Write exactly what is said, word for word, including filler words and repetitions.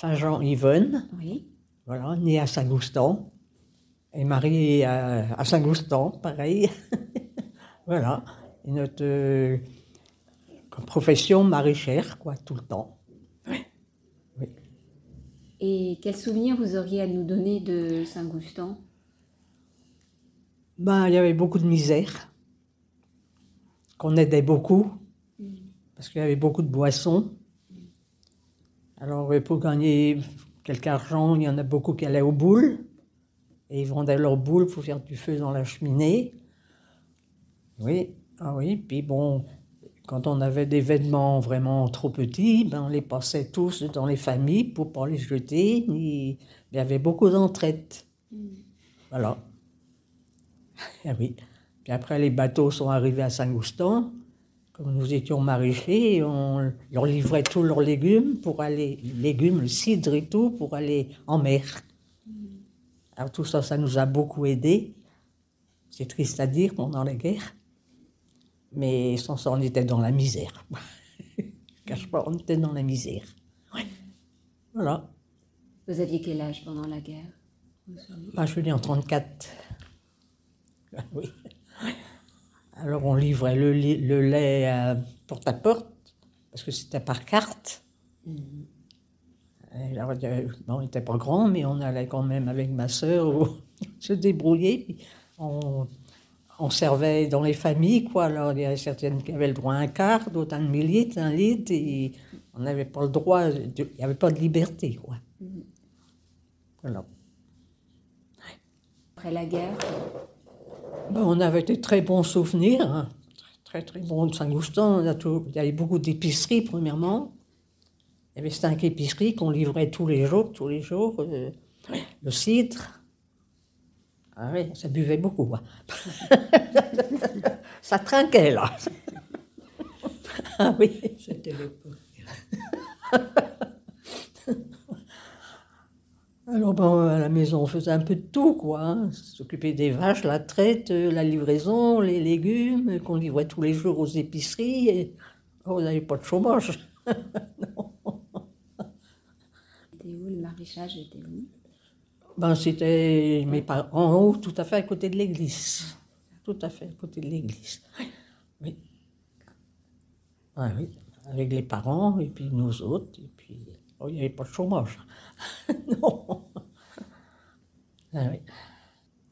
Saint-Jean-Yvonne, Oui. voilà, née à Saint-Goustan, et mariée à, à Saint-Goustan, pareil. Voilà, et notre euh, profession maraîchère, quoi, tout le temps. Oui. Et quel souvenir vous auriez à nous donner de Saint-Goustan? Ben, il y avait beaucoup de misère, qu'on aidait beaucoup, parce qu'il y avait beaucoup de boissons. Alors, pour gagner quelque argent, il y en a beaucoup qui allaient aux boules, et ils vendaient leurs boules pour faire du feu dans la cheminée. Oui, ah oui, puis bon, quand on avait des vêtements vraiment trop petits, ben on les passait tous dans les familles pour ne pas les jeter. Ni... Il y avait beaucoup d'entraide. Mm. Voilà. Ah oui. Puis après, les bateaux sont arrivés à Saint-Goustan. Comme nous étions maraîchers, on leur livrait tous leurs légumes pour aller, légumes, le cidre et tout, pour aller en mer. Mm. Alors tout ça, ça nous a beaucoup aidés. C'est triste à dire pendant la guerre. Mais sans ça, on était dans la misère. Je ne cache pas, on était dans la misère. Ouais. Voilà. Vous aviez quel âge pendant la guerre? Bah, je suis née en trente-quatre. Oui. Alors on livrait le, le lait à porte à porte, parce que c'était par carte. Mm-hmm. Alors, bon, on n'était pas grand, mais on allait quand même avec ma sœur se débrouiller. On, on servait dans les familles, quoi. Alors, il y avait certaines qui avaient le droit à un quart, d'autres à un millilitre, un litre, et on n'avait pas le droit, de, il n'y avait pas de liberté, quoi. Mm-hmm. Voilà. Après la guerre? Ben, on avait des très bons souvenirs, hein. Très, très bons de Saint-Goustan. Il y avait beaucoup d'épiceries, premièrement. Il y avait cinq épiceries qu'on livrait tous les jours, tous les jours. Euh, le cidre. Ah oui, ça buvait beaucoup. Hein. Ça trinquait, là. Ah oui. C'était l'époque. Alors, bon, à la maison, on faisait un peu de tout, quoi. Hein. S'occuper des vaches, la traite, la livraison, les légumes, qu'on livrait tous les jours aux épiceries. Et... Oh, on n'avait pas de chômage. Non. C'était où, le maraîchage était où? Ben, c'était mes parents, en haut, tout à fait à côté de l'église. Tout à fait à côté de l'église. Oui. Ah, oui. Avec les parents, et puis nous autres, et puis... Oh, il n'y avait pas de chômage. Non. Ah, oui.